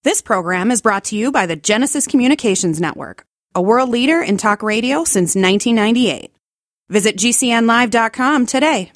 This program is brought to you by the Genesis Communications Network, a world leader in talk radio since 1998. Visit GCNlive.com today.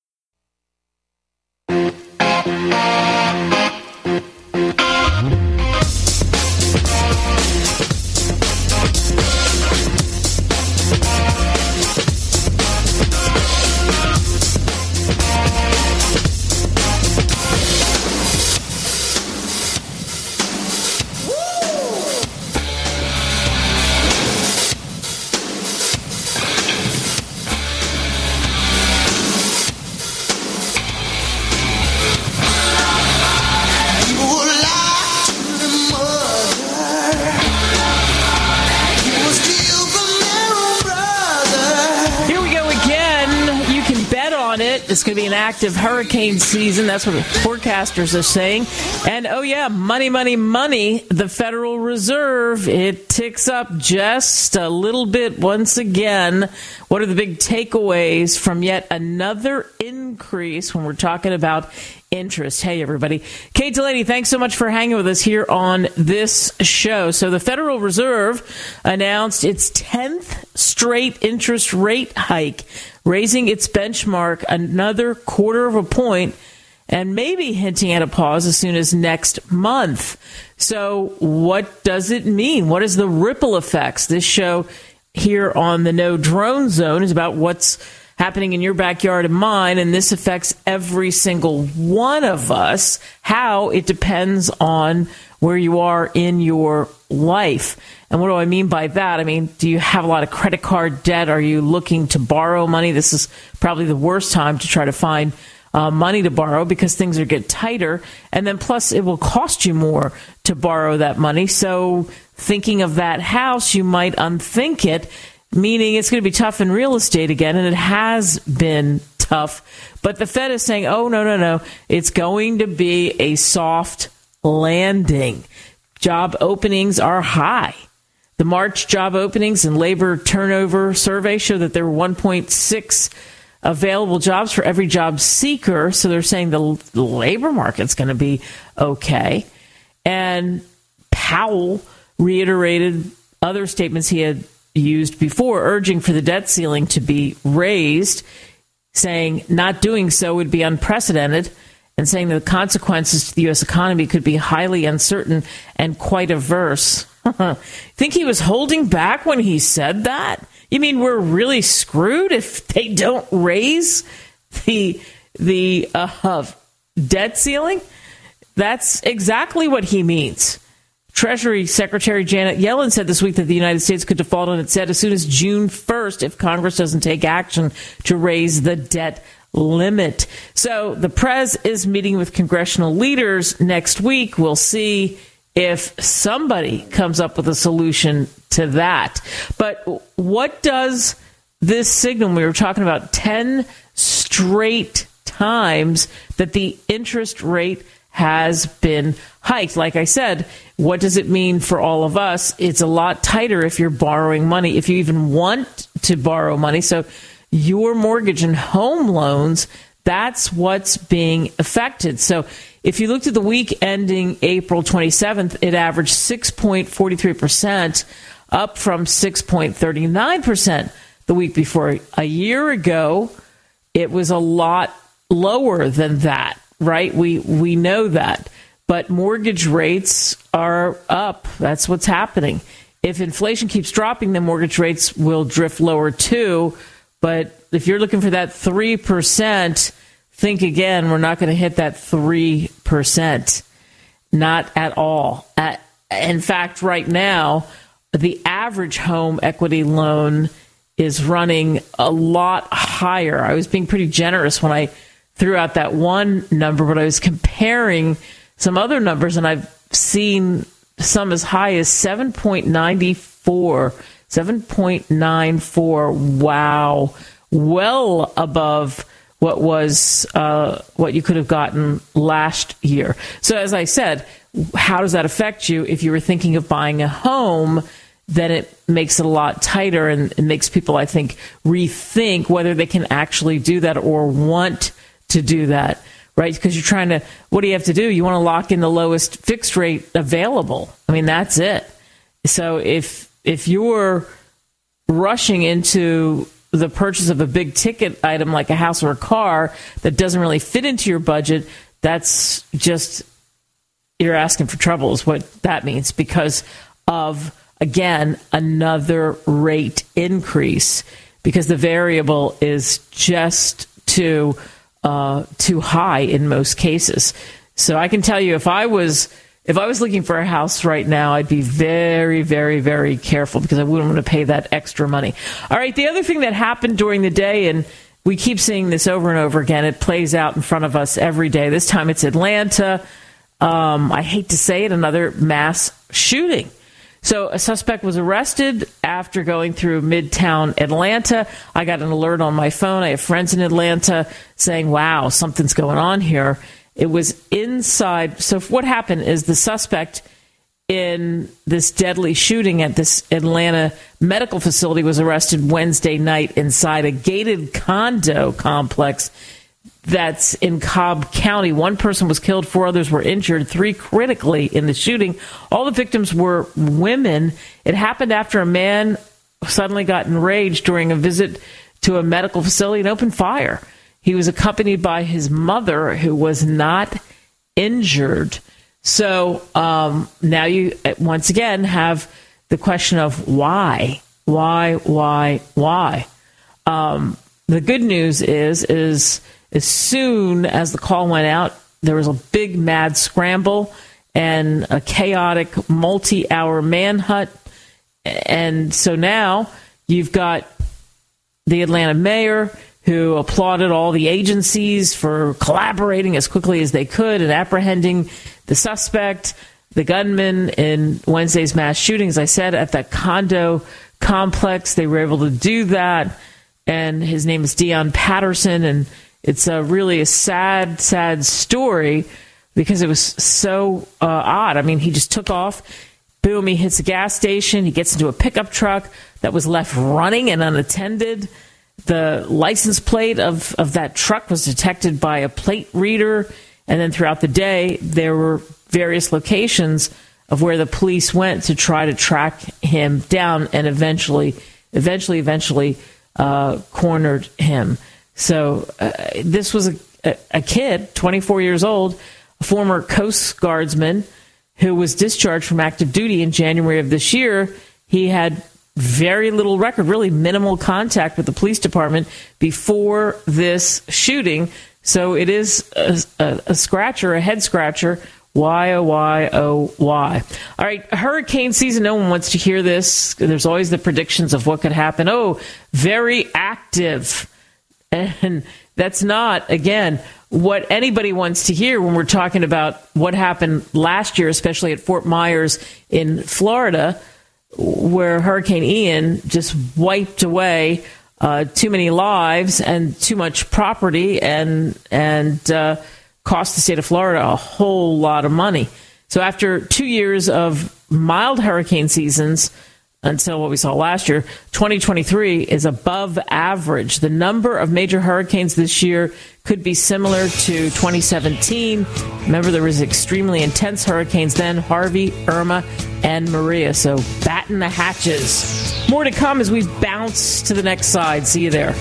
It's going to be an active hurricane season. That's what the forecasters are saying. And, oh, yeah, money, money, money. The Federal Reserve, it ticks up just a little bit once again. What are the big takeaways from yet another increase when we're talking about interest? Hey, everybody. Kate Delaney, thanks so much for hanging with us here on this show. So the Federal Reserve announced its 10th straight interest rate hike, raising its benchmark another quarter of a point and maybe hinting at a pause as soon as next month. So what does it mean? What is the ripple effects? This show here on the No Drone Zone is about what's happening in your backyard and mine, and this affects every single one of us. How? It depends on where you are in your life. And what do I mean by that? I mean, do you have a lot of credit card debt? Are you looking to borrow money? This is probably the worst time to try to find money to borrow because things are getting tighter. And then plus it will cost you more to borrow that money. So thinking of that house, you might unthink it, meaning it's going to be tough in real estate again. And it has been tough. But the Fed is saying, oh, no. It's going to be a soft landing. Job openings are high. The March job openings and labor turnover survey show that there were 1.6 available jobs for every job seeker. So they're saying the labor market's going to be okay. And Powell reiterated other statements he had used before, urging for the debt ceiling to be raised, saying not doing so would be unprecedented, and saying that the consequences to the U.S. economy could be highly uncertain and quite adverse. Think he was holding back when he said that? You mean we're really screwed if they don't raise the debt ceiling? That's exactly what he means. Treasury Secretary Janet Yellen said this week that the United States could default on its debt as soon as June 1st if Congress doesn't take action to raise the debt limit. So the Prez is meeting with congressional leaders next week. We'll see if somebody comes up with a solution to that. But what does this signal? We were talking about 10 straight times that the interest rate has been hiked. Like I said, what does it mean for all of us? It's a lot tighter if you're borrowing money, if you even want to borrow money. So your mortgage and home loans, that's what's being affected. So if you looked at the week ending April 27th, it averaged 6.43%, up from 6.39% the week before. A year ago, it was a lot lower than that, right? We know that. But mortgage rates are up. That's what's happening. If inflation keeps dropping, then mortgage rates will drift lower too. But if you're looking for that 3%, think again, we're not going to hit that 3%. Not at all. In fact, right now, the average home equity loan is running a lot higher. I was being pretty generous when I threw out that one number, but I was comparing some other numbers, and I've seen some as high as 7.94. 7.94. Wow. Well above what was what you could have gotten last year. So as I said, how does that affect you? If you were thinking of buying a home, then it makes it a lot tighter, and it makes people, I think, rethink whether they can actually do that or want to do that. right? Because you're trying to, what do you have to do? You want to lock in the lowest fixed rate available. I mean, that's it. So if you're rushing into the purchase of a big ticket item like a house or a car that doesn't really fit into your budget, that's just, you're asking for trouble is what that means, because of, again, another rate increase, because the variable is just too high in most cases. So I can tell you, if I was looking for a house right now, I'd be very, very, very careful, because I wouldn't want to pay that extra money. All right, the other thing that happened during the day, and we keep seeing this over and over again, it plays out in front of us every day. This time it's Atlanta. I hate to say it, another mass shooting. So a suspect was arrested after going through Midtown Atlanta. I got an alert on my phone. I have friends in Atlanta saying, wow, something's going on here. It was inside. So what happened is the suspect in this deadly shooting at this Atlanta medical facility was arrested Wednesday night inside a gated condo complex that's in Cobb County. One person was killed, 4 others were injured, 3 critically in the shooting. All the victims were women. It happened after a man suddenly got enraged during a visit to a medical facility and opened fire. He was accompanied by his mother, who was not injured. So now you once again have the question of why? The good news is as soon as the call went out, there was a big mad scramble and a chaotic multi-hour manhunt. And so now you've got the Atlanta mayor, who applauded all the agencies for collaborating as quickly as they could and apprehending the suspect, the gunman in Wednesday's mass shooting. As I said, at that condo complex, they were able to do that. And his name is Dion Patterson. And it's really a sad, sad story, because it was so odd. I mean, he just took off. Boom, he hits a gas station. He gets into a pickup truck that was left running and unattended. The license plate of that truck was detected by a plate reader. And then throughout the day, there were various locations of where the police went to try to track him down and eventually cornered him. So this was a kid, 24 years old, a former Coast Guardsman who was discharged from active duty in January of this year. He had very little record, really minimal contact with the police department before this shooting. So it is a scratcher, a head scratcher. Why, oh, why, oh, why? All right, hurricane season. No one wants to hear this. There's always the predictions of what could happen. Oh, very active. And that's not, again, what anybody wants to hear when we're talking about what happened last year, especially at Fort Myers in Florida, where Hurricane Ian just wiped away too many lives and too much property and cost the state of Florida a whole lot of money. So after 2 years of mild hurricane seasons, until what we saw last year, 2023 is above average. The number of major hurricanes this year could be similar to 2017. Remember, there was extremely intense hurricanes then, Harvey, Irma, and Maria. So batten the hatches. More to come as we bounce to the next side. See you there.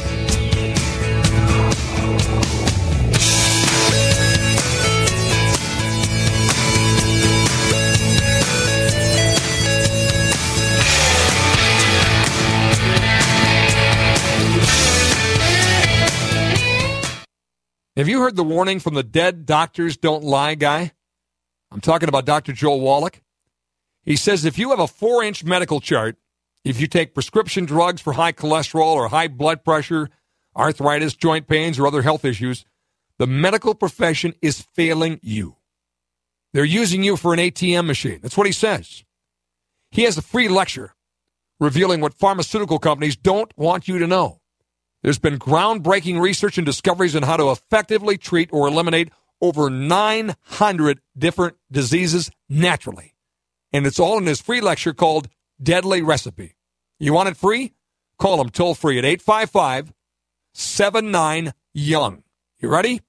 Have you heard the warning from the dead doctors don't lie guy? I'm talking about Dr. Joel Wallach. He says if you have a 4-inch medical chart, if you take prescription drugs for high cholesterol or high blood pressure, arthritis, joint pains, or other health issues, the medical profession is failing you. They're using you for an ATM machine. That's what he says. He has a free lecture revealing what pharmaceutical companies don't want you to know. There's been groundbreaking research and discoveries on how to effectively treat or eliminate over 900 different diseases naturally. And it's all in his free lecture called Deadly Recipe. You want it free? Call him toll free at 855-79-YOUNG. You ready?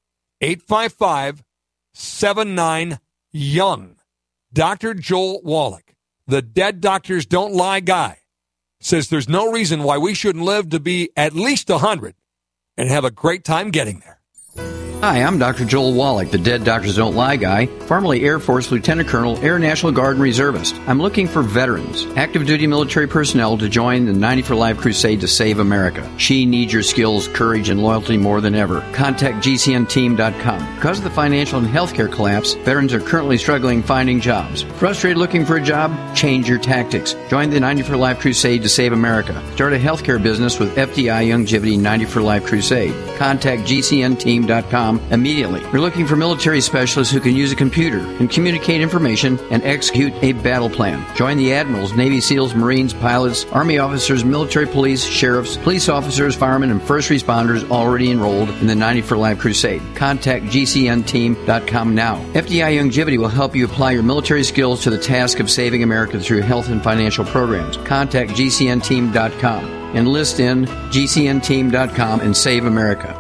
855-79-YOUNG. Dr. Joel Wallach, the Dead Doctors Don't Lie guy, says there's no reason why we shouldn't live to be at least 100 and have a great time getting there. Hi, I'm Dr. Joel Wallach, the Dead Doctors Don't Lie guy, formerly Air Force Lieutenant Colonel, Air National Guard and Reservist. I'm looking for veterans, active duty military personnel to join the 90 for Life crusade to save America. She needs your skills, courage, and loyalty more than ever. Contact GCNteam.com. Because of the financial and healthcare collapse, veterans are currently struggling finding jobs. Frustrated looking for a job? Change your tactics. Join the 90 for Life crusade to save America. Start a healthcare business with FDI Youngevity 90 for Life crusade. Contact GCNteam.com immediately. We're looking for military specialists who can use a computer and communicate information and execute a battle plan. Join the admirals, Navy SEALs, Marines, pilots, Army officers, military police, sheriffs, police officers, firemen, and first responders already enrolled in the 90 for Life crusade. Contact GCNteam.com now. FDI Youngevity will help you apply your military skills to the task of saving America through health and financial programs. Contact GCNteam.com. Enlist in GCNteam.com and save America.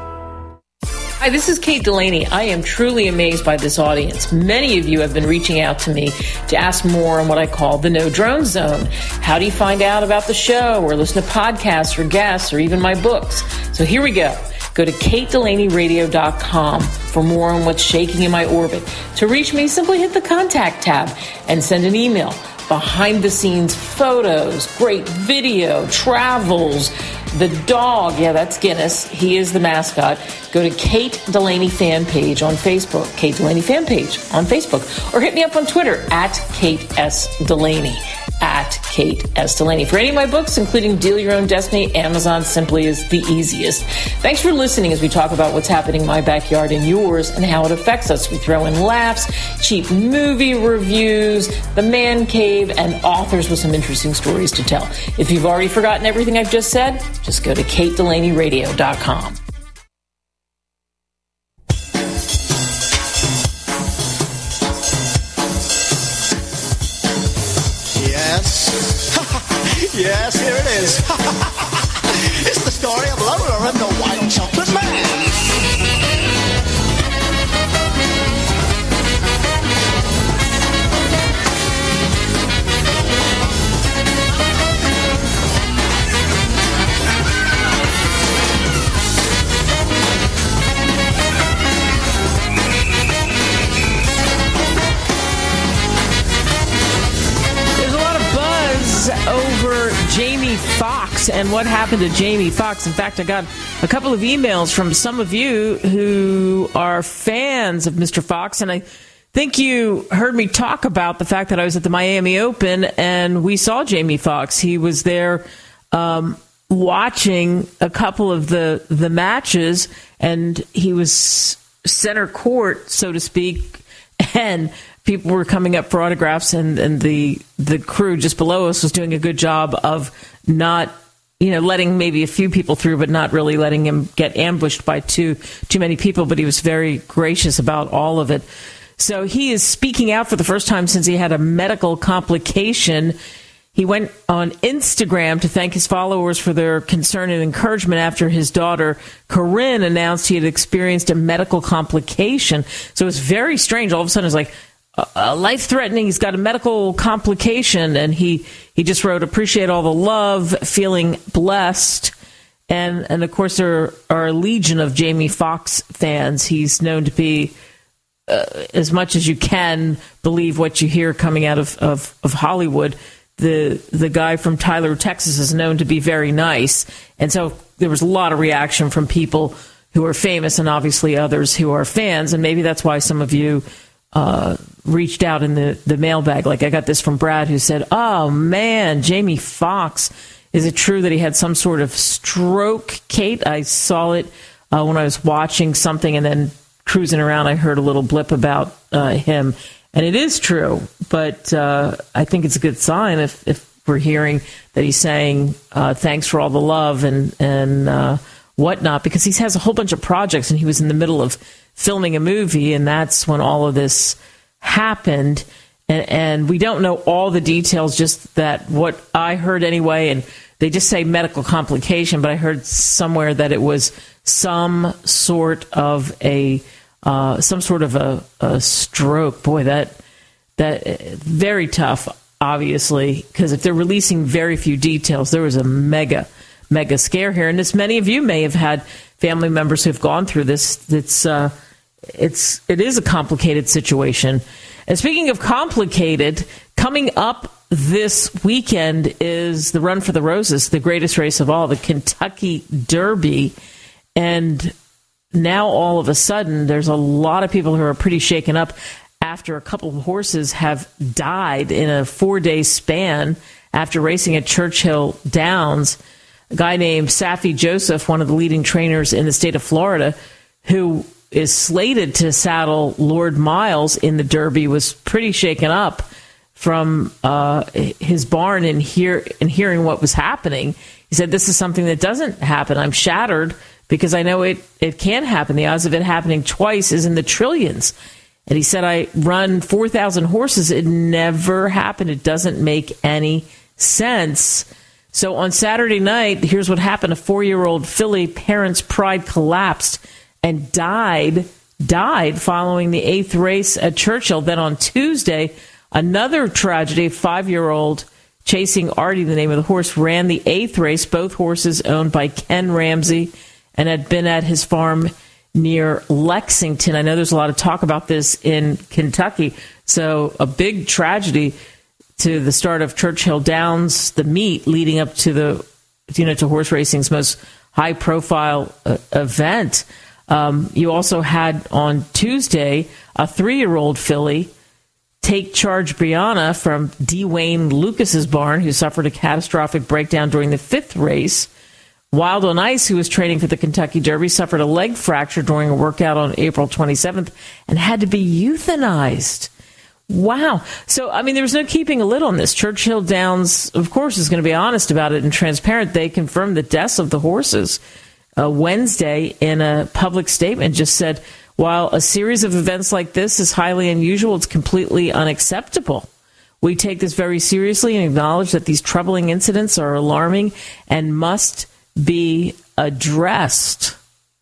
Hi, this is Kate Delaney. I am truly amazed by this audience. Many of you have been reaching out to me to ask more on what I call the No Drone Zone. How do you find out about the show or listen to podcasts or guests or even my books? So here we go. Go to KateDelaneyRadio.com for more on what's shaking in my orbit. To reach me, simply hit the contact tab and send an email. Behind-the-scenes photos, great video, travels, the dog, yeah, that's Guinness. He is the mascot. Go to Kate Delaney fan page on Facebook, Kate Delaney fan page on Facebook, or hit me up on Twitter at Kate S. Delaney, at Kate S. Delaney. For any of my books, including Deal Your Own Destiny, Amazon simply is the easiest. Thanks for listening as we talk about what's happening in my backyard and yours and how it affects us. We throw in laughs, cheap movie reviews, the man cave, and authors with some interesting stories to tell. If you've already forgotten everything I've just said, just go to KateDelaneyRadio.com. Yes, here it is. It's the story of Lola and the White Chocolate Man. Over Jamie Foxx and what happened to Jamie Foxx. In fact, I got a couple of emails from some of you who are fans of Mr. Fox, and I think you heard me talk about the fact that I was at the Miami Open and we saw Jamie Foxx. He was there watching a couple of the matches, and he was center court, so to speak, and people were coming up for autographs, and the crew just below us was doing a good job of not, letting maybe a few people through, but not really letting him get ambushed by too many people. But he was very gracious about all of it. So he is speaking out for the first time since he had a medical complication. He went on Instagram to thank his followers for their concern and encouragement after his daughter, Corinne, announced he had experienced a medical complication. So it was very strange. All of a sudden, it's like, life-threatening. He's got a medical complication, and he just wrote, appreciate all the love, feeling blessed. And of course, there are a legion of Jamie Foxx fans. He's known to be, as much as you can believe what you hear coming out of Hollywood, the guy from Tyler, Texas is known to be very nice. And so there was a lot of reaction from people who are famous and obviously others who are fans. And maybe that's why some of you reached out in the mailbag. Like I got this from Brad, who said, oh man, Jamie Foxx, is it true that he had some sort of stroke, Kate? I saw it when I was watching something, and then cruising around I heard a little blip about him, and it is true. But I think it's a good sign if we're hearing that he's saying thanks for all the love and whatnot, because he has a whole bunch of projects, and he was in the middle of filming a movie, and that's when all of this happened. And we don't know all the details, just that what I heard anyway, and they just say medical complication, but I heard somewhere that it was some sort of a some sort of a stroke. Boy, that very tough, obviously, because if they're releasing very few details, there was a mega scare here. And as many of you may have had family members who've gone through this, it is a complicated situation. And speaking of complicated, coming up this weekend is the Run for the Roses, the greatest race of all, the Kentucky Derby. And now all of a sudden, there's a lot of people who are pretty shaken up after a couple of horses have died in a 4-day span after racing at Churchill Downs. A guy named Safi Joseph, one of the leading trainers in the state of Florida, who is slated to saddle Lord Miles in the Derby, was pretty shaken up from his barn and hearing what was happening. He said, "This is something that doesn't happen. I'm shattered because I know it can happen. The odds of it happening twice is in the trillions." And he said, "I run 4,000 horses. It never happened. It doesn't make any sense." So on Saturday night, here's what happened. A 4-year-old filly, Parents' Pride, collapsed and died following the 8th race at Churchill. Then on Tuesday, another tragedy. A 5-year-old, Chasing Artie, the name of the horse, ran the 8th race. Both horses owned by Ken Ramsey and had been at his farm near Lexington. I know there's a lot of talk about this in Kentucky. So a big tragedy to the start of Churchill Downs, the meet leading up to to horse racing's most high-profile event. You also had on Tuesday a 3-year-old filly, Take Charge Brianna, from D. Wayne Lucas's barn, who suffered a catastrophic breakdown during the 5th race. Wild on Ice, who was training for the Kentucky Derby, suffered a leg fracture during a workout on April 27th and had to be euthanized. Wow. So, I mean, there was no keeping a lid on this. Churchill Downs, of course, is going to be honest about it and transparent. They confirmed the deaths of the horses Wednesday in a public statement. Just said, while a series of events like this is highly unusual, it's completely unacceptable. We take this very seriously and acknowledge that these troubling incidents are alarming and must be addressed.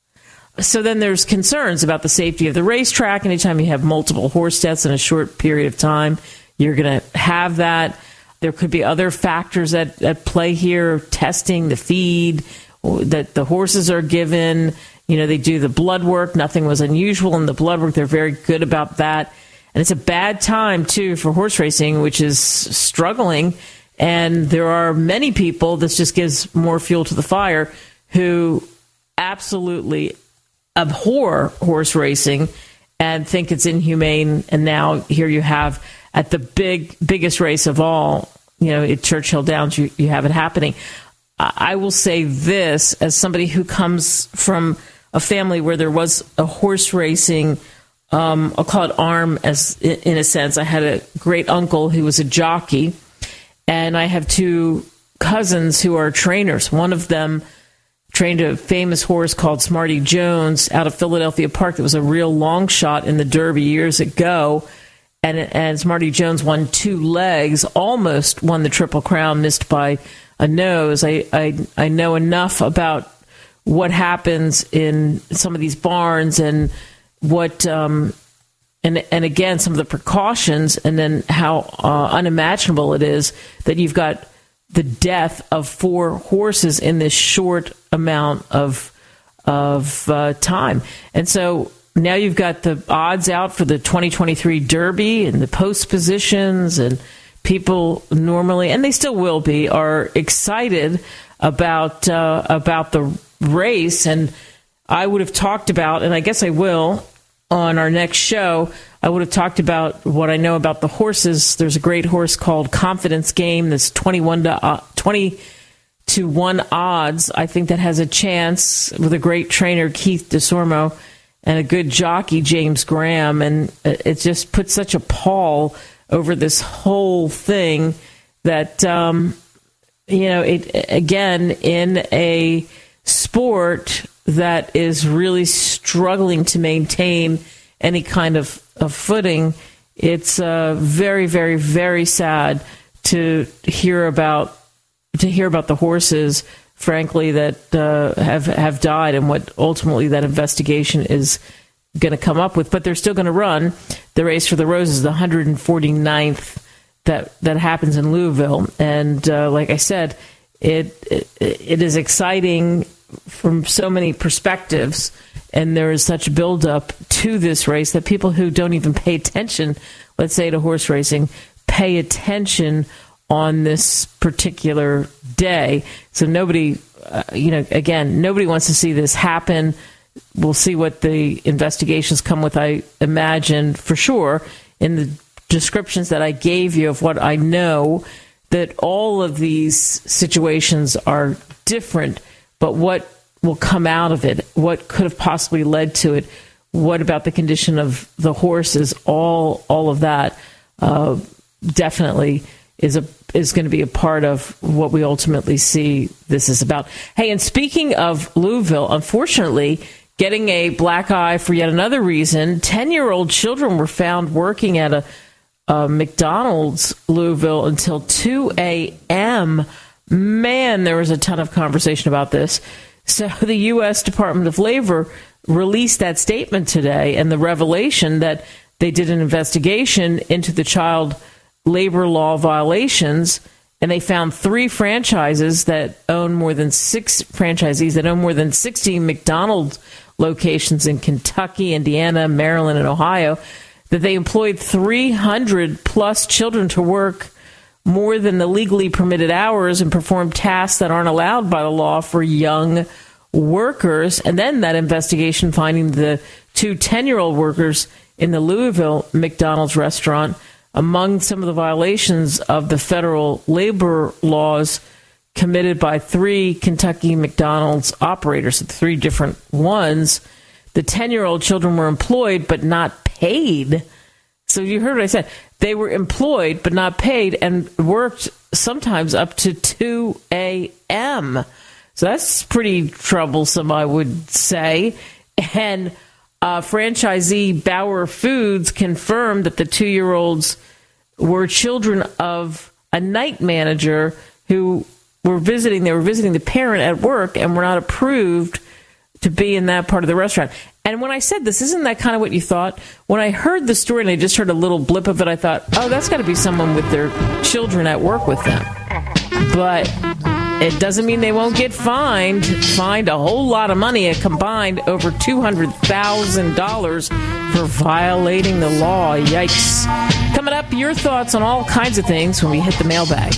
So then there's concerns about the safety of the racetrack. Anytime you have multiple horse deaths in a short period of time, you're going to have that. There could be other factors at play here, testing the feed that the horses are given. They do the blood work. Nothing was unusual in the blood work. They're very good about that. And it's a bad time, too, for horse racing, which is struggling. And there are many people, this just gives more fuel to the fire, who absolutely abhor horse racing and think it's inhumane. And now here you have, at the biggest race of all, at Churchill Downs, you have it happening. I will say this, as somebody who comes from a family where there was a horse racing, I'll call it arm, as in a sense. I had a great uncle who was a jockey, and I have 2 cousins who are trainers. One of them trained a famous horse called Smarty Jones out of Philadelphia Park that was a real long shot in the Derby years ago. And Smarty Jones won 2 legs, almost won the Triple Crown, missed by a nose. I know enough about what happens in some of these barns and what and again, some of the precautions, and then how unimaginable it is that you've got the death of 4 horses in this short amount of time. And so now you've got the odds out for the 2023 Derby and the post positions, and people normally, and they still will be, are excited about the race. And I would have talked about, and I guess I will on our next show, I would have talked about what I know about the horses. There's a great horse called Confidence Game that's 20 to 1 odds. I think that has a chance with a great trainer, Keith DeSormo, and a good jockey, James Graham. And it just puts such a pall over this whole thing that, it again, in a sport that is really struggling to maintain any kind of footing, it's very, very, very sad to hear about the horses, frankly, that have died, and what ultimately that investigation is going to come up with, but they're still going to run the Race for the Roses, the 149th that happens in Louisville. And like I said, it is exciting from so many perspectives, and there is such buildup to this race that people who don't even pay attention, let's say to horse racing, pay attention on this particular day. So nobody, nobody wants to see this happen. We'll see what the investigations come with, I imagine, for sure, in the descriptions that I gave you of what I know, that all of these situations are different, but what will come out of it, what could have possibly led to it, what about the condition of the horses, all of that definitely is going to be a part of what we ultimately see this is about. Hey, and speaking of Louisville, unfortunately, getting a black eye for yet another reason, 10-year-old children were found working at a McDonald's Louisville until 2 a.m. Man, there was a ton of conversation about this. So the U.S. Department of Labor released that statement today, and the revelation that they did an investigation into the child labor law violations, and they found 3 franchises that own more than 6 franchisees that own more than 60 McDonald's locations in Kentucky, Indiana, Maryland, and Ohio, that they employed 300 plus children to work more than the legally permitted hours and perform tasks that aren't allowed by the law for young workers. And then that investigation finding the 2 10-year-old workers in the Louisville McDonald's restaurant among some of the violations of the federal labor laws committed by 3 Kentucky McDonald's operators, 3 different ones. The 10-year-old children were employed but not paid. So you heard what I said. They were employed but not paid and worked sometimes up to 2 a.m. So that's pretty troublesome, I would say. And franchisee Bauer Foods confirmed that the 2-year-olds were children of a night manager who were visiting. They were visiting the parent at work and were not approved to be in that part of the restaurant. And when I said this, isn't that kind of what you thought? When I heard the story and I just heard a little blip of it, I thought, oh, that's got to be someone with their children at work with them. But it doesn't mean they won't get fined a whole lot of money, a combined over $200,000 for violating the law. Yikes. Coming up, your thoughts on all kinds of things when we hit the mailbag.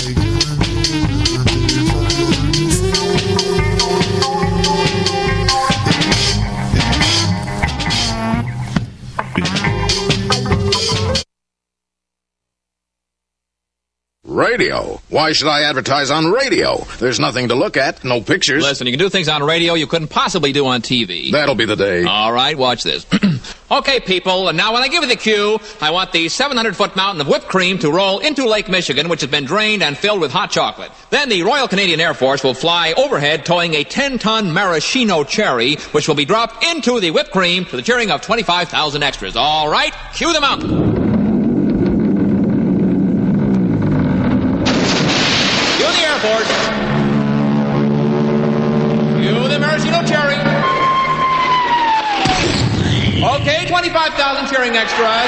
Radio? Why should I advertise on radio? There's nothing to look at, no pictures. Listen, you can do things on radio you couldn't possibly do on TV. That'll be the day. All right, watch this. Okay, people, and now when I give you the cue, I want the 700-foot mountain of whipped cream to roll into Lake Michigan, which has been drained and filled with hot chocolate. Then the Royal Canadian Air Force will fly overhead towing a 10-ton maraschino cherry, which will be dropped into the whipped cream to the cheering of 25,000 extras. All right, cue the mountain. You the maraschino cherry. Okay, 25,000 cheering extras.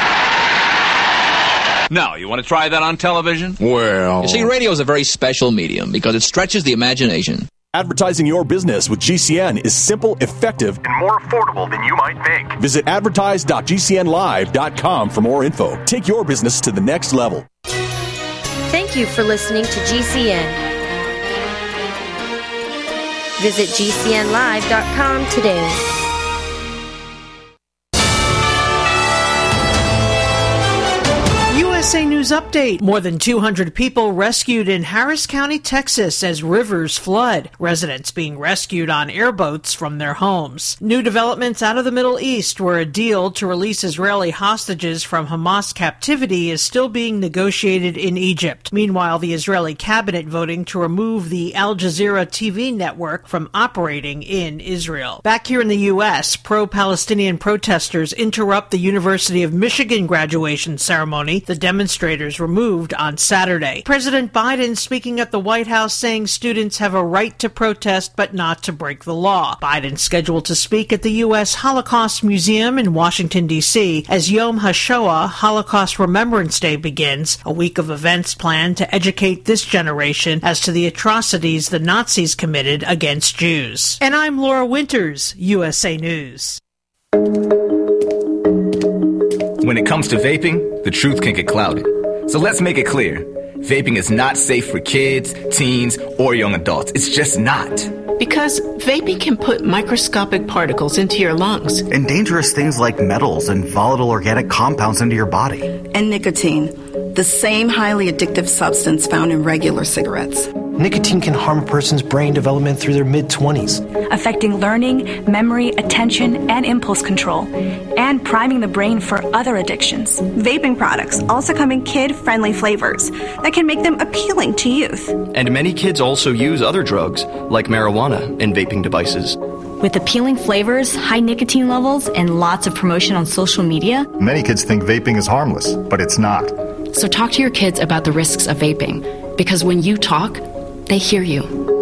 Now, you want to try that on television? Well... You see, radio is a very special medium because it stretches the imagination. Advertising your business with GCN is simple, effective, and more affordable than you might think. Visit advertise.gcnlive.com for more info. Take your business to the next level. Thank you for listening to GCN. Visit GCNlive.com today. USA News Update. More than 200 people rescued in Harris County, Texas as rivers flood. Residents being rescued on airboats from their homes. New developments out of the Middle East, where a deal to release Israeli hostages from Hamas captivity is still being negotiated in Egypt. Meanwhile, the Israeli cabinet voting to remove the Al Jazeera TV network from operating in Israel. Back here in the U.S., pro-Palestinian protesters interrupt the University of Michigan graduation ceremony. The demonstrators removed on Saturday. President Biden speaking at the White House saying students have a right to protest but not to break the law. Biden scheduled to speak at the U.S. Holocaust Museum in Washington, D.C. as Yom HaShoah, Holocaust Remembrance Day, begins, a week of events planned to educate this generation as to the atrocities the Nazis committed against Jews. And I'm Laura Winters, USA News. When it comes to vaping, the truth can get clouded. So let's make it clear. Vaping is not safe for kids, teens, or young adults. It's just not. Because vaping can put microscopic particles into your lungs. And dangerous things like metals and volatile organic compounds into your body. And nicotine, the same highly addictive substance found in regular cigarettes. Nicotine can harm a person's brain development through their mid-20s, affecting learning, memory, attention, and impulse control, and priming the brain for other addictions. Vaping products also come in kid-friendly flavors that can make them appealing to youth. And many kids also use other drugs, like marijuana, in vaping devices. With appealing flavors, high nicotine levels, and lots of promotion on social media, many kids think vaping is harmless, but it's not. So talk to your kids about the risks of vaping, because when you talk, they hear you.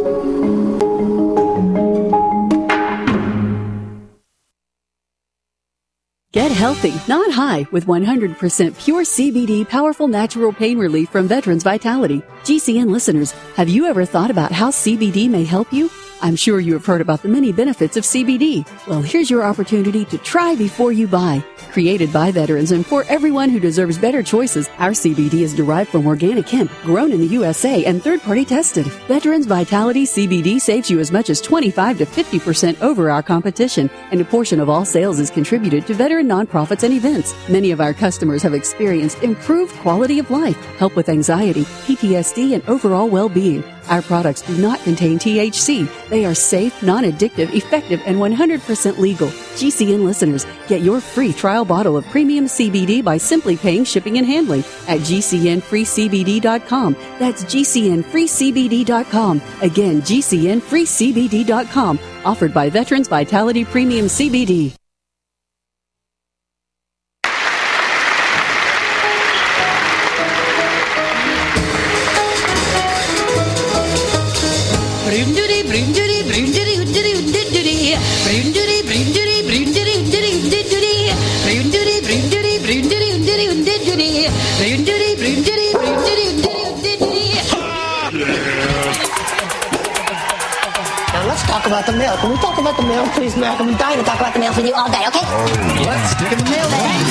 Get healthy, not high, with 100% pure CBD powerful natural pain relief from Veterans Vitality. GCN listeners, have you ever thought about how CBD may help you? I'm sure you have heard about the many benefits of CBD. Well, here's your opportunity to try before you buy. Created by veterans and for everyone who deserves better choices, our CBD is derived from organic hemp, grown in the USA and third-party tested. Veterans Vitality CBD saves you as much as 25 to 50% over our competition, and a portion of all sales is contributed to veteran nonprofits and events. Many of our customers have experienced improved quality of life, help with anxiety, PTSD, and overall well-being. Our products do not contain THC. They are safe, non-addictive, effective, and 100% legal. GCN listeners, get your free trial bottle of premium CBD by simply paying shipping and handling at GCNFreeCBD.com. That's GCNFreeCBD.com. Again, GCNFreeCBD.com. Offered by Veterans Vitality Premium CBD. Now let's talk about the mail. Can we talk about the mail, please, Mac? I'm dying to talk about the mail with you all day, okay? Oh, let's stick in the mail.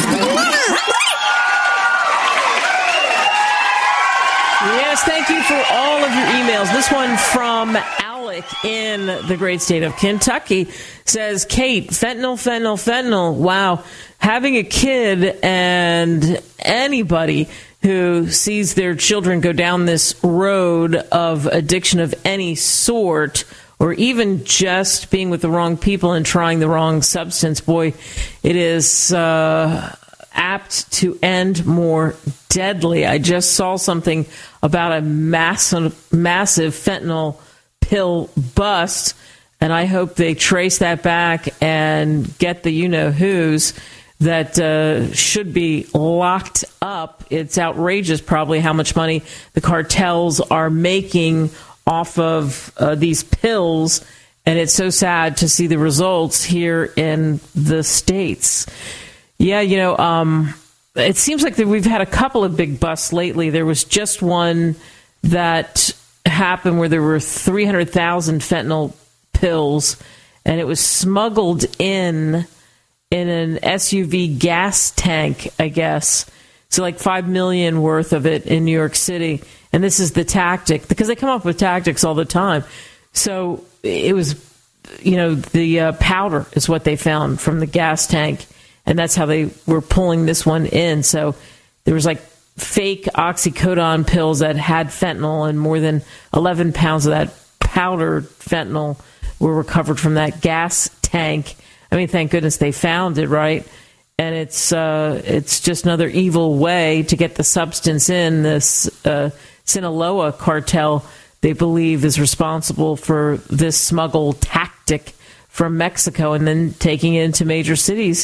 Yes, thank you for all of your emails. This one from Alec in the great state of Kentucky says, Kate, fentanyl. Wow. Having a kid and anybody who sees their children go down this road of addiction of any sort, or even just being with the wrong people and trying the wrong substance, boy, it is apt to end more deadly. I just saw something about a massive fentanyl pill bust, and I hope they trace that back and get the you-know-whos that should be locked up. It's outrageous probably how much money the cartels are making off of these pills, and it's so sad to see the results here in the States. Yeah, it seems like that we've had a couple of big busts lately. There was just one that happened where there were 300,000 fentanyl pills, and it was smuggled in an SUV gas tank, I guess. So like 5 million worth of it in New York City. And this is the tactic, because they come up with tactics all the time. So it was, the powder is what they found from the gas tank. And that's how they were pulling this one in. So there was like fake oxycodone pills that had fentanyl, and more than 11 pounds of that powdered fentanyl were recovered from that gas tank. I mean, thank goodness they found it, right? And it's just another evil way to get the substance in. This Sinaloa cartel, they believe, is responsible for this smuggle tactic from Mexico and then taking it into major cities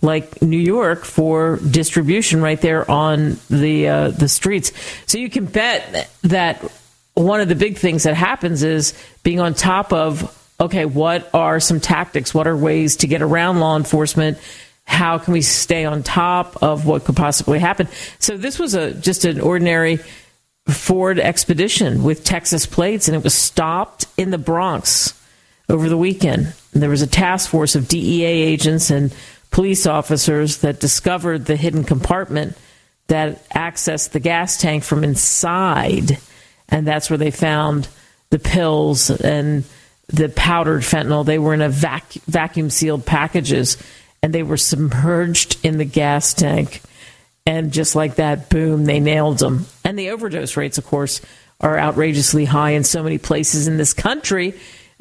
like New York for distribution right there on the streets. So you can bet that one of the big things that happens is being on top of, okay, what are some tactics? What are ways to get around law enforcement? How can we stay on top of what could possibly happen? So this was just an ordinary Ford Expedition with Texas plates, and it was stopped in the Bronx over the weekend. And there was a task force of DEA agents and police officers that discovered the hidden compartment that accessed the gas tank from inside. And that's where they found the pills and the powdered fentanyl. They were in a vacuum-sealed packages, and they were submerged in the gas tank. And just like that, boom, they nailed them. And the overdose rates, of course, are outrageously high in so many places in this country,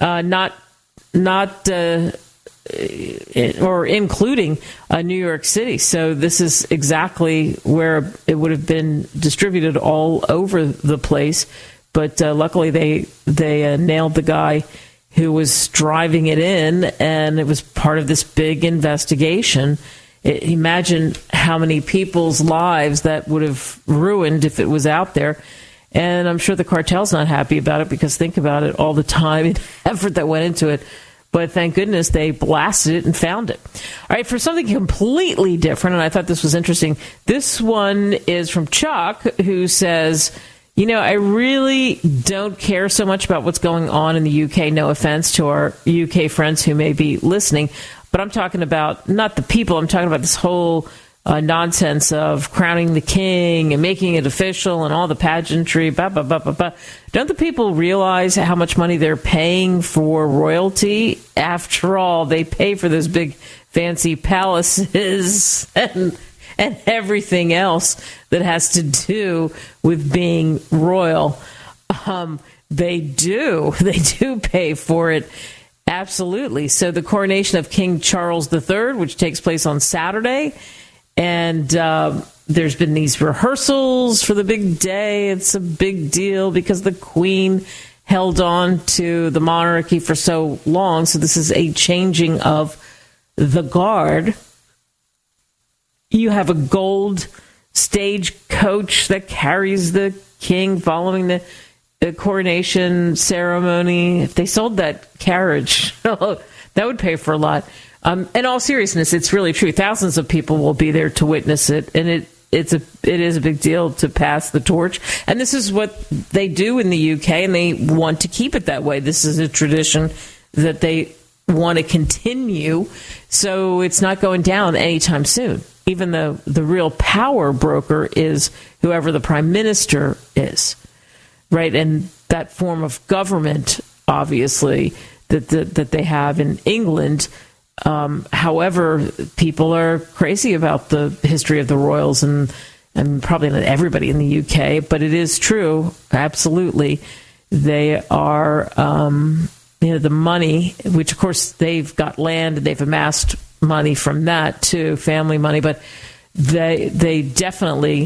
or including New York City. So this is exactly where it would have been distributed all over the place. But luckily, they nailed the guy who was driving it in, and it was part of this big investigation. Imagine how many people's lives that would have ruined if it was out there. And I'm sure the cartel's not happy about it, because think about it, all the time and effort that went into it. But thank goodness they blasted it and found it. All right, for something completely different, and I thought this was interesting, this one is from Chuck, who says, I really don't care so much about what's going on in the UK. No offense to our UK friends who may be listening. But I'm talking about not the people. I'm talking about this whole nonsense of crowning the king and making it official and all the pageantry. Blah, blah, blah, blah, blah. Don't the people realize how much money they're paying for royalty? After all, they pay for those big fancy palaces and everything else that has to do with being royal. They do pay for it. Absolutely. So the coronation of King Charles III, which takes place on Saturday, and there's been these rehearsals for the big day. It's a big deal because the Queen held on to the monarchy for so long. So this is a changing of the guard. You have a gold stage coach that carries the king following the coronation ceremony. If they sold that carriage, that would pay for a lot. In all seriousness, it's really true. Thousands of people will be there to witness it, and it is a big deal to pass the torch. And this is what they do in the UK, and they want to keep it that way. This is a tradition that they want to continue, so it's not going down anytime soon. Even though the real power broker is whoever the prime minister is. Right, and that form of government, obviously, that they have in England. However, people are crazy about the history of the royals, and probably not everybody in the UK, but it is true, absolutely. They are, the money, which of course they've got land, they've amassed money from that too, family money, but they definitely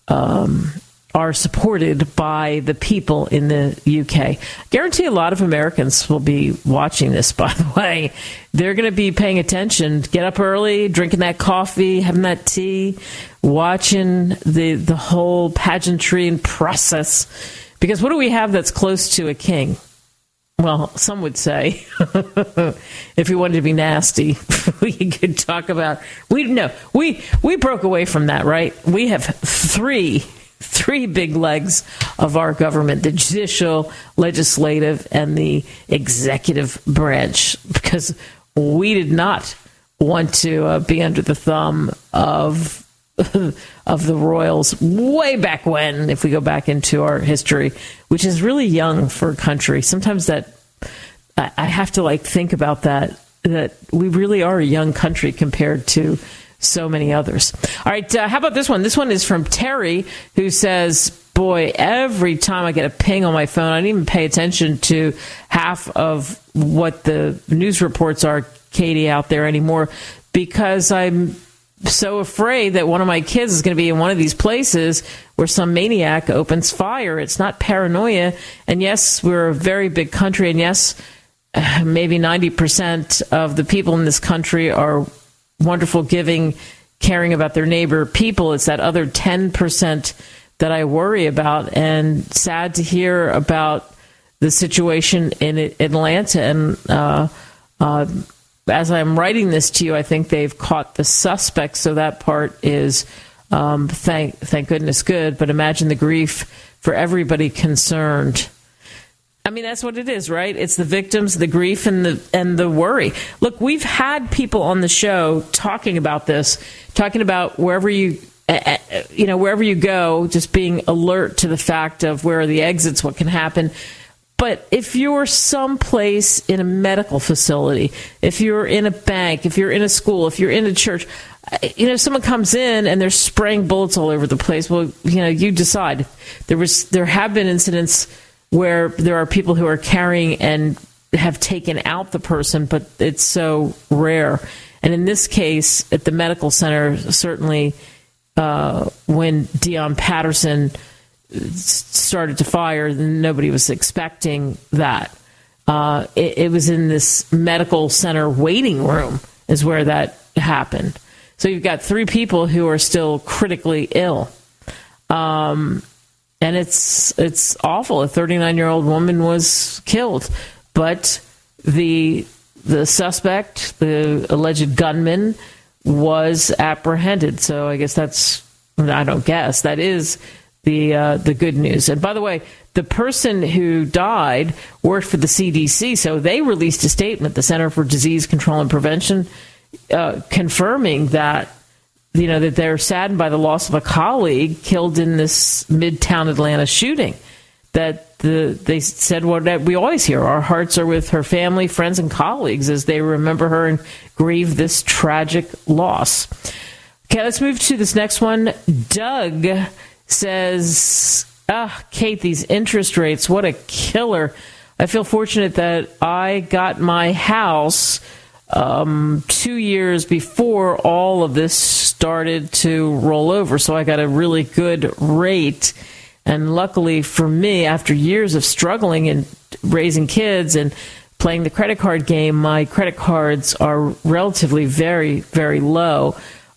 are supported by the people in the UK. I guarantee a lot of Americans will be watching this, by the way. They're going to be paying attention, get up early, drinking that coffee, having that tea, watching the whole pageantry and process. Because what do we have that's close to a king? Well, some would say, if we wanted to be nasty, we could talk about, we broke away from that, right? We have three big legs of our government: the judicial, legislative, and the executive branch, because we did not want to be under the thumb of the royals way back when, if we go back into our history, which is really young for a country. Sometimes that I have to think about that we really are a young country compared to so many others. All right, how about this one? This one is from Terry, who says, boy, every time I get a ping on my phone, I don't even pay attention to half of what the news reports are, Katie, out there anymore, because I'm so afraid that one of my kids is going to be in one of these places where some maniac opens fire. It's not paranoia. And yes, we're a very big country. And yes, maybe 90% of the people in this country are wonderful, giving, caring about their neighbor people. It's that other 10% that I worry about, and sad to hear about the situation in Atlanta. And as I'm writing this to you, I think they've caught the suspect, so that part is thank goodness good. But imagine the grief for everybody concerned. I mean, that's what it is, right? It's the victims, the grief, and the worry. Look, we've had people on the show talking about this, talking about wherever you go, just being alert to the fact of where are the exits, what can happen. But if you're someplace in a medical facility, if you're in a bank, if you're in a school, if you're in a church, someone comes in and they're spraying bullets all over the place. Well, you decide. There have been incidents where there are people who are carrying and have taken out the person, but it's so rare. And in this case, at the medical center, certainly when Dion Patterson started to fire, nobody was expecting that. It was in this medical center waiting room is where that happened. So you've got 3 people who are still critically ill. And it's awful. A 39-year-old woman was killed, but the suspect, the alleged gunman, was apprehended. So I guess that is the good news. And by the way, the person who died worked for the CDC, so they released a statement, the Center for Disease Control and Prevention, confirming that that they're saddened by the loss of a colleague killed in this Midtown Atlanta shooting. That they said what we always hear: our hearts are with her family, friends, and colleagues as they remember her and grieve this tragic loss. Okay, let's move to this next one. Doug says, Kate, these interest rates, what a killer. I feel fortunate that I got my house 2 years before all of this started to roll over. So I got a really good rate. And luckily for me, after years of struggling and raising kids and playing the credit card game, my credit cards are relatively very, very low.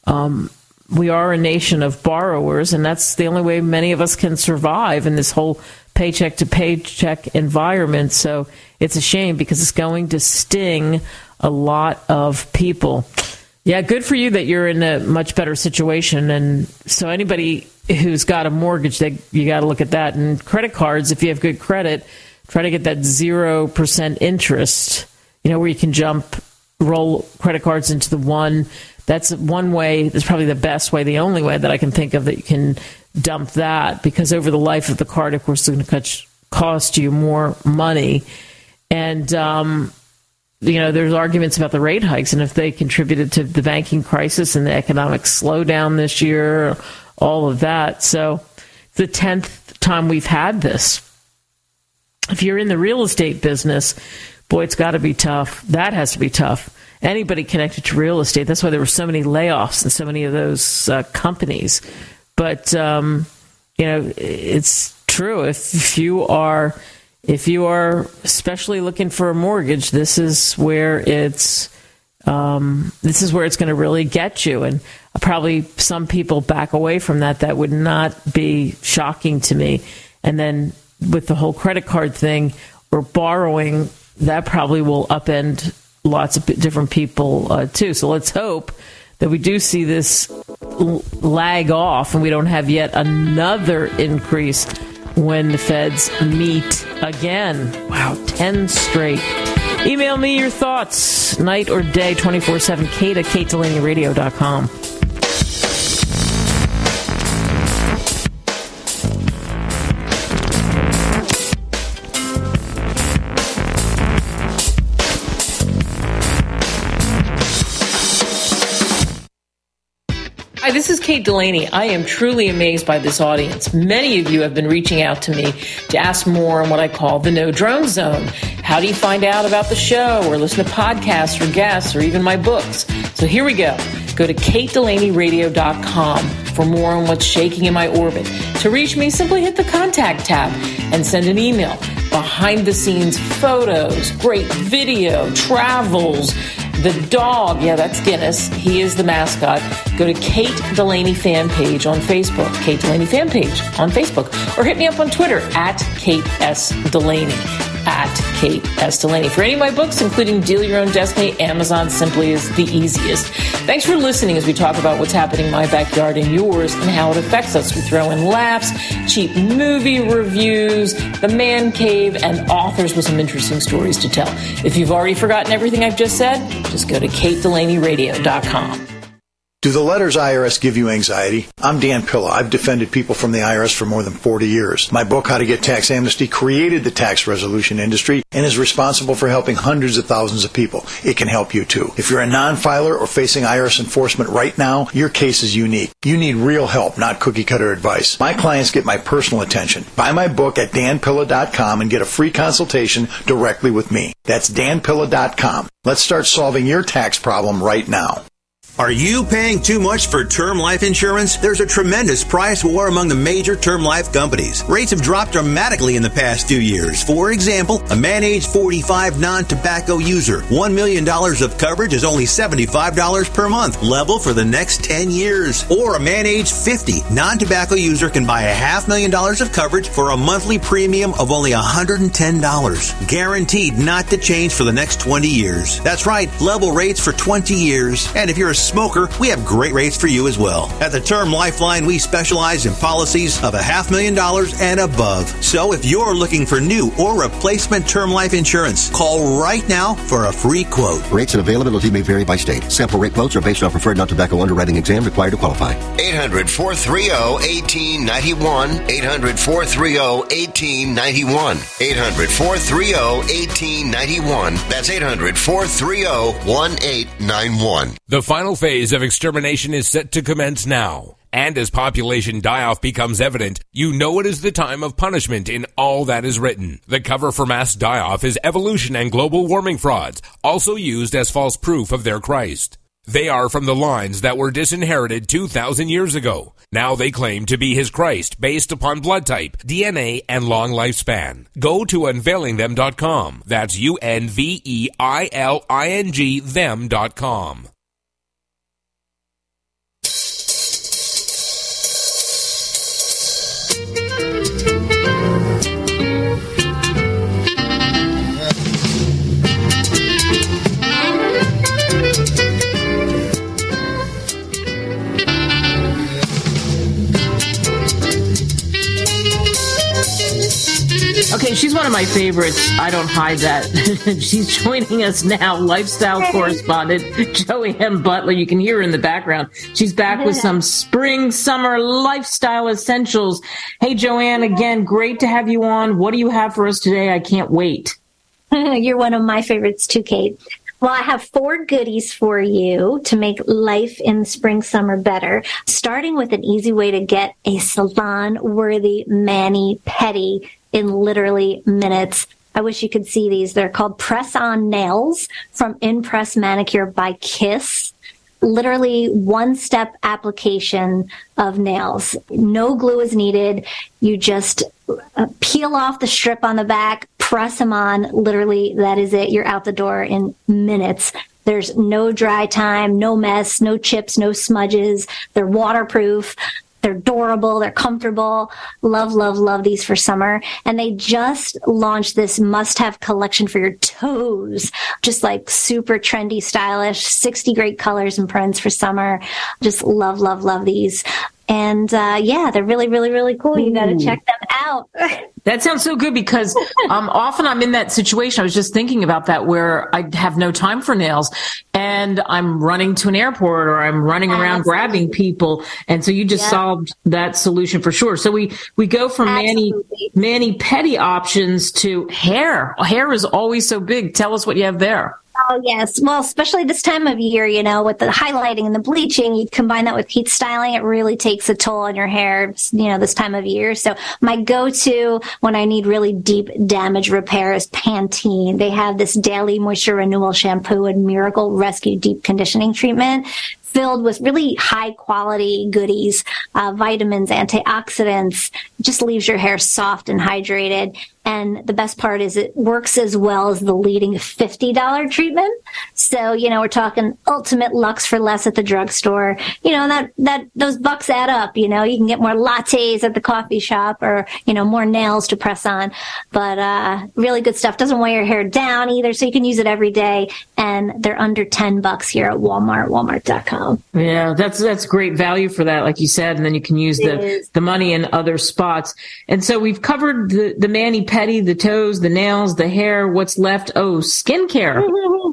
We are a nation of borrowers, and that's the only way many of us can survive in this whole paycheck to paycheck environment. So it's a shame because it's going to sting a lot of people. Yeah, good for you that you're in a much better situation. And so anybody who's got a mortgage, you got to look at that. And credit cards, if you have good credit, try to get that 0% interest, where you can roll credit cards into the one. That's one way. That's probably the best way, the only way that I can think of that you can dump that, because over the life of the card, of course, it's going to cost you more money. And, there's arguments about the rate hikes and if they contributed to the banking crisis and the economic slowdown this year, all of that. So the 10th time we've had this. If you're in the real estate business, boy, it's got to be tough. That has to be tough. Anybody connected to real estate. That's why there were so many layoffs in so many of those companies. But, it's true. If you are especially looking for a mortgage, this is where it's going to really get you. And probably some people back away from that. That would not be shocking to me. And then with the whole credit card thing or borrowing, that probably will upend lots of different people too. So let's hope that we do see this lag off and we don't have yet another increase when the feds meet again. Wow, 10 straight. Email me your thoughts, night or day, 24/7, Kate at KateDelaneyRadio.com. Hi, this is Kate Delaney. I am truly amazed by this audience. Many of you have been reaching out to me to ask more on what I call the No Drone Zone. How do you find out about the show or listen to podcasts or guests or even my books? So here we go. Go to KateDelaneyRadio.com for more on what's shaking in my orbit. To reach me, simply hit the contact tab and send an email. Behind the scenes photos, great video, travels, The dog, yeah, that's Guinness. He is the mascot. Go to Kate Delaney fan page on Facebook. Kate Delaney fan page on Facebook. Or hit me up on Twitter at Kate S. Delaney. At Kate S. Delaney. For any of my books, including Deal Your Own Destiny, Amazon simply is the easiest. Thanks for listening as we talk about what's happening in my backyard and yours and how it affects us. We throw in laughs, cheap movie reviews, the man cave, and authors with some interesting stories to tell. If you've already forgotten everything I've just said, just go to KateDelaneyRadio.com. Do the letters IRS give you anxiety? I'm Dan Pilla. I've defended people from the IRS for more than 40 years. My book, How to Get Tax Amnesty, created the tax resolution industry and is responsible for helping hundreds of thousands of people. It can help you too. If you're a non-filer or facing IRS enforcement right now, your case is unique. You need real help, not cookie-cutter advice. My clients get my personal attention. Buy my book at danpilla.com and get a free consultation directly with me. That's danpilla.com. Let's start solving your tax problem right now. Are you paying too much for term life insurance? There's a tremendous price war among the major term life companies. Rates have dropped dramatically in the past few years. For example, a man age 45 non-tobacco user, $1 million of coverage is only $75 per month, level for the next 10 years. Or a man age 50 non-tobacco user can buy $500,000 of coverage for a monthly premium of only $110. Guaranteed not to change for the next 20 years. That's right, level rates for 20 years. And if you're a smoker, we have great rates for you as well. At the Term Lifeline, we specialize in policies of $500,000 and above. So if you're looking for new or replacement term life insurance, call right now for a free quote. Rates and availability may vary by state. Sample rate quotes are based on preferred non-tobacco underwriting exam required to qualify. 800-430-1891. 800-430-1891. 800-430-1891. That's 800-430-1891. The final phase of extermination is set to commence now. And as population die-off becomes evident, you know it is the time of punishment in all that is written. The cover for mass die-off is evolution and global warming frauds, also used as false proof of their Christ. They are from the lines that were disinherited 2,000 years ago. Now they claim to be his Christ based upon blood type, DNA, and long lifespan. Go to unveilingthem.com. That's UNVEILING them.com. Okay, she's one of my favorites. I don't hide that. She's joining us now, lifestyle correspondent Joanne Butler. You can hear her in the background. She's back with some spring, summer lifestyle essentials. Hey, Joanne, again, great to have you on. What do you have for us today? I can't wait. You're one of my favorites too, Kate. Well, I have 4 goodies for you to make life in the spring, summer better, starting with an easy way to get a salon-worthy mani-pedi in literally minutes. I wish you could see these. They're called Press-On Nails from Impress Manicure by Kiss. Literally one-step application of nails. No glue is needed. You just peel off the strip on the back, press them on. Literally, that is it. You're out the door in minutes. There's no dry time, no mess, no chips, no smudges. They're waterproof. They're durable. They're comfortable. Love, love, love these for summer. And they just launched this must-have collection for your toes. Just like super trendy, stylish, 60 great colors and prints for summer. Just love, love, love these. And yeah, they're really, really, really cool. You got to check them out. That sounds so good because often I'm in that situation. I was just thinking about that where I have no time for nails and I'm running to an airport or I'm running around grabbing people. And so you just solved that solution for sure. So we go from mani-pedi options to hair. Hair is always so big. Tell us what you have there. Oh, yes. Well, especially this time of year, you know, with the highlighting and the bleaching, you combine that with heat styling, it really takes a toll on your hair, you know, this time of year. So my go-to when I need really deep damage repair is Pantene. They have this daily moisture renewal shampoo and Miracle Rescue deep conditioning treatment. filled with really high quality goodies, vitamins, antioxidants, just leaves your hair soft and hydrated. And the best part is it works as well as the leading $50 treatment. So, we're talking ultimate Lux for less at the drugstore. That those bucks add up. You can get more lattes at the coffee shop or, more nails to press on. But really good stuff. Doesn't weigh your hair down either. So you can use it every day. And they're under $10 here at Walmart, walmart.com. Yeah, that's great value for that, like you said. And then you can use the money in other spots. And so we've covered the mani-pedi, the toes, the nails, the hair. What's left? Oh, skincare.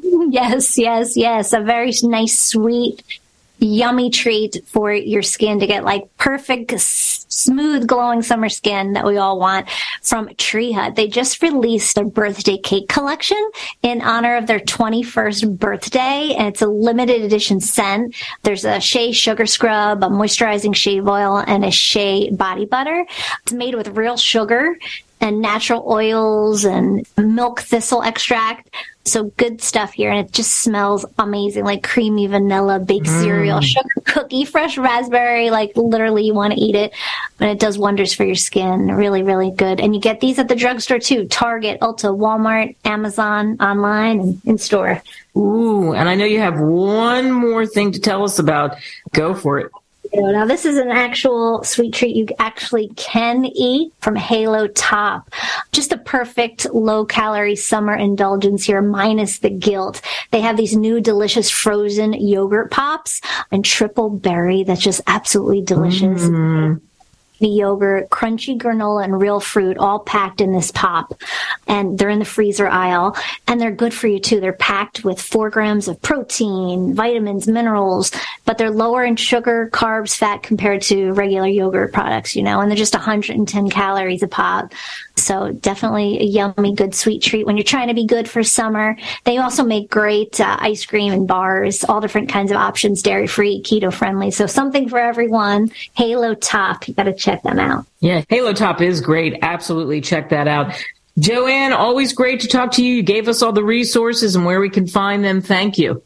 Yes. A very nice, sweet, yummy treat for your skin to get like perfect, smooth, glowing summer skin that we all want from Tree Hut. They just released their birthday cake collection in honor of their 21st birthday, and it's a limited edition scent. There's a shea sugar scrub, a moisturizing shave oil, and a shea body butter. It's made with real sugar and natural oils and milk thistle extract. So good stuff here. And it just smells amazing, like creamy vanilla, baked cereal, sugar cookie, fresh raspberry, like literally you want to eat it. But it does wonders for your skin. Really, really good. And you get these at the drugstore too. Target, Ulta, Walmart, Amazon, online, and in store. Ooh, and I know you have one more thing to tell us about. Go for it. Now, this is an actual sweet treat you actually can eat from Halo Top. Just a perfect low-calorie summer indulgence here, minus the guilt. They have these new delicious frozen yogurt pops and triple berry that's just absolutely delicious. The yogurt, crunchy granola, and real fruit all packed in this pop. And they're in the freezer aisle. And they're good for you, too. They're packed with 4 grams of protein, vitamins, minerals, but they're lower in sugar, carbs, fat compared to regular yogurt products, and they're just 110 calories a pop. So definitely a yummy, good, sweet treat when you're trying to be good for summer. They also make great ice cream and bars, all different kinds of options, dairy-free, keto-friendly. So something for everyone. Halo Top. You got to check them out. Yeah, Halo Top is great. Absolutely check that out. Joanne, always great to talk to you. You gave us all the resources and where we can find them. Thank you.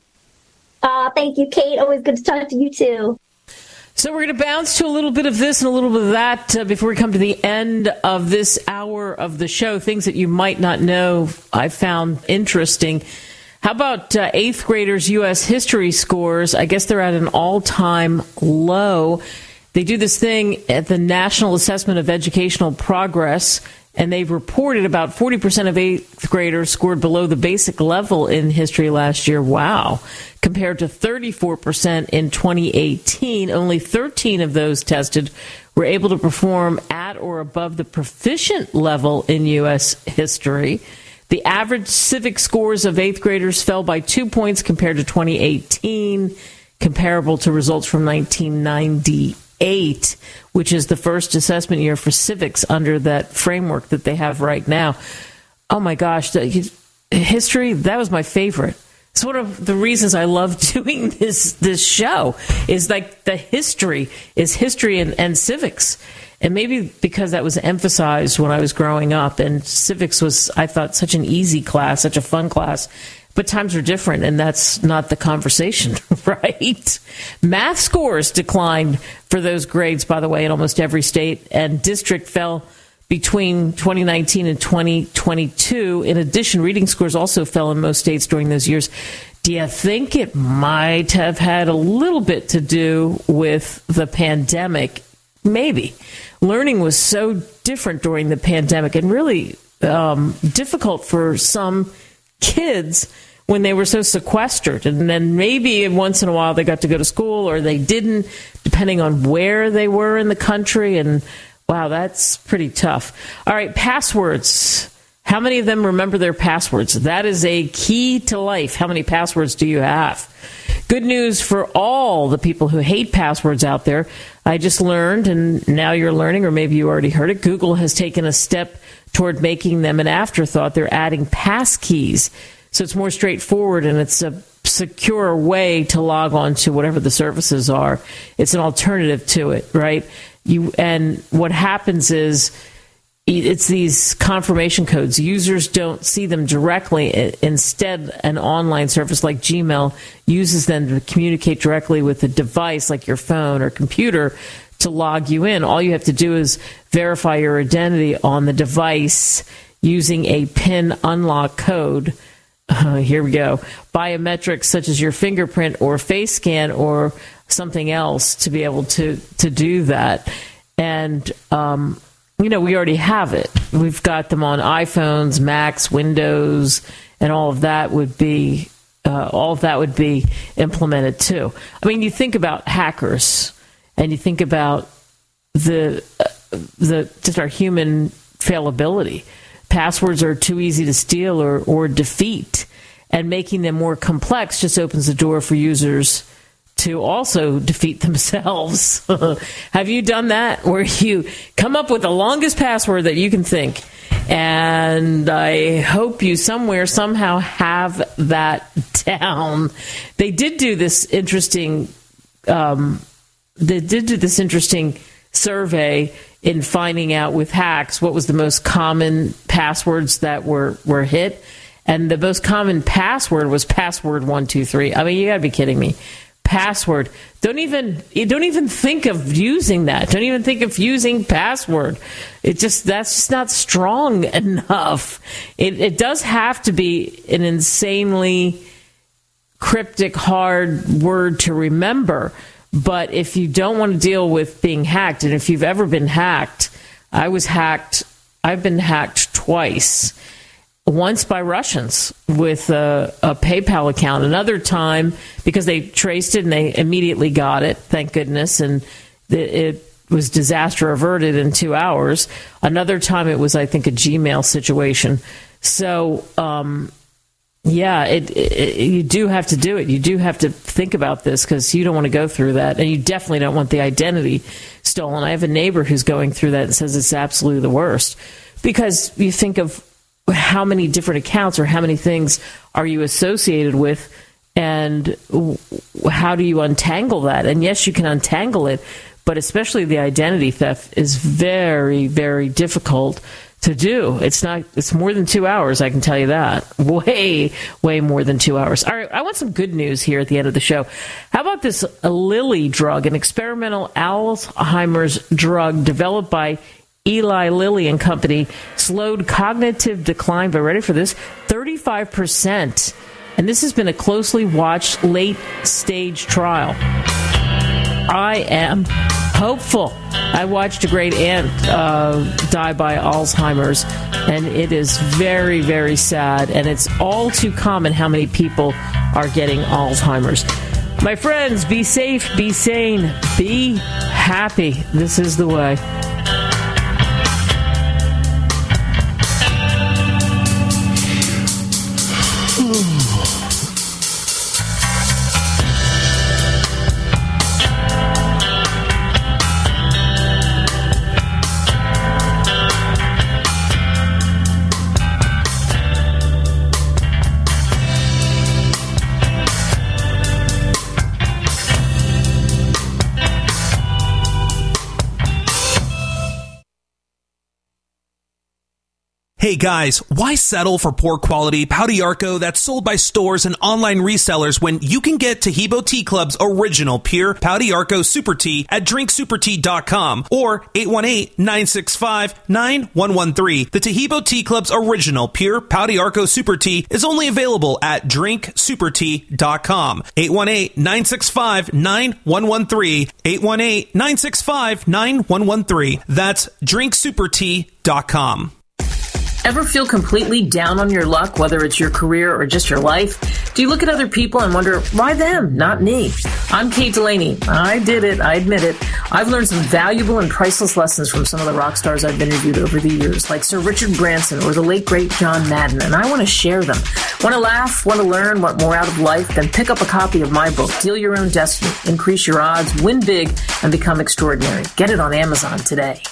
Thank you, Kate. Always good to talk to you, too. So we're going to bounce to a little bit of this and a little bit of that before we come to the end of this hour of the show. Things that you might not know I found interesting. How about 8th graders' U.S. history scores? I guess they're at an all-time low. They do this thing at the National Assessment of Educational Progress, and they've reported about 40% of 8th graders scored below the basic level in history last year. Wow. Compared to 34% in 2018. Only 13 of those tested were able to perform at or above the proficient level in U.S. history. The average civic scores of 8th graders fell by 2 points compared to 2018, comparable to results from 1998, which is the first assessment year for civics under that framework that they have right now. Oh my gosh, history, that was my favorite. It's one of the reasons I love doing this show is like the history is history and civics. And maybe because that was emphasized when I was growing up, and civics was, I thought, such an easy class, such a fun class. But times are different, and that's not the conversation, right? Math scores declined for those grades, by the way, in almost every state, and district fell between 2019 and 2022. In addition, reading scores also fell in most states during those years. Do you think it might have had a little bit to do with the pandemic? Maybe. Learning was so different during the pandemic and really difficult for some kids when they were so sequestered. And then maybe once in a while they got to go to school or they didn't, depending on where they were in the country. And wow, that's pretty tough. All right, passwords. How many of them remember their passwords? That is a key to life. How many passwords do you have? Good news for all the people who hate passwords out there. I just learned, and now you're learning, or maybe you already heard it, Google has taken a step toward making them an afterthought. They're adding passkeys. So it's more straightforward, and it's a secure way to log on to whatever the services are. It's an alternative to it, right? And what happens is it's these confirmation codes. Users don't see them directly. Instead, an online service like Gmail uses them to communicate directly with a device like your phone or computer to log you in. All you have to do is verify your identity on the device using a PIN unlock code. Here we go. Biometrics such as your fingerprint or face scan or something else to be able to do that. And, we already have it. We've got them on iPhones, Macs, Windows, and all of that would be implemented too. I mean, you think about hackers, and you think about the just our human fallibility. Passwords are too easy to steal or defeat, and making them more complex just opens the door for users to also defeat themselves. Have you done that, where you come up with the longest password that you can think? And I hope you somehow have that down. They did do this interesting. Survey in finding out with hacks what was the most common passwords that were hit, and the most common password was password 123. I mean, you got to be kidding me. Password. Don't even think of using that. Don't even think of using password. That's just not strong enough. It does have to be an insanely cryptic, hard word to remember. But if you don't want to deal with being hacked, and if you've ever been hacked, I've been hacked twice. Once by Russians with a PayPal account. Another time because they traced it and they immediately got it, thank goodness, and it was disaster averted in 2 hours. Another time it was, I think, a Gmail situation. So, you do have to do it. You do have to think about this because you don't want to go through that, and you definitely don't want the identity stolen. I have a neighbor who's going through that and says it's absolutely the worst because you think of how many different accounts or how many things are you associated with, and how do you untangle that? And yes, you can untangle it, but especially the identity theft is very, very difficult to do. It's more than 2 hours, I can tell you that. Way, way more than 2 hours. All right, I want some good news here at the end of the show. How about this Lilly drug, an experimental Alzheimer's drug developed by Eli Lilly and Company, slowed cognitive decline by, ready for this, 35%. And this has been a closely watched late-stage trial. I am hopeful. I watched a great aunt die by Alzheimer's, and it is very, very sad. And it's all too common how many people are getting Alzheimer's. My friends, be safe, be sane, be happy. This is the way. Hey guys, why settle for poor quality Pau d'Arco that's sold by stores and online resellers when you can get Taheebo Tea Club's original pure Pau d'Arco Super Tea at drinksupertea.com or 818-965-9113. The Taheebo Tea Club's original pure Pau d'Arco Super Tea is only available at drinksupertea.com. 818-965-9113. 818-965-9113. That's drinksupertea.com. Ever feel completely down on your luck, whether it's your career or just your life? Do you look at other people and wonder, why them, not me? I'm Kate Delaney. I did it. I admit it. I've learned some valuable and priceless lessons from some of the rock stars I've interviewed over the years, like Sir Richard Branson or the late, great John Madden, and I want to share them. Want to laugh? Want to learn? Want more out of life? Then pick up a copy of my book, Deal Your Own Destiny. Increase your odds, win big, and become extraordinary. Get it on Amazon today.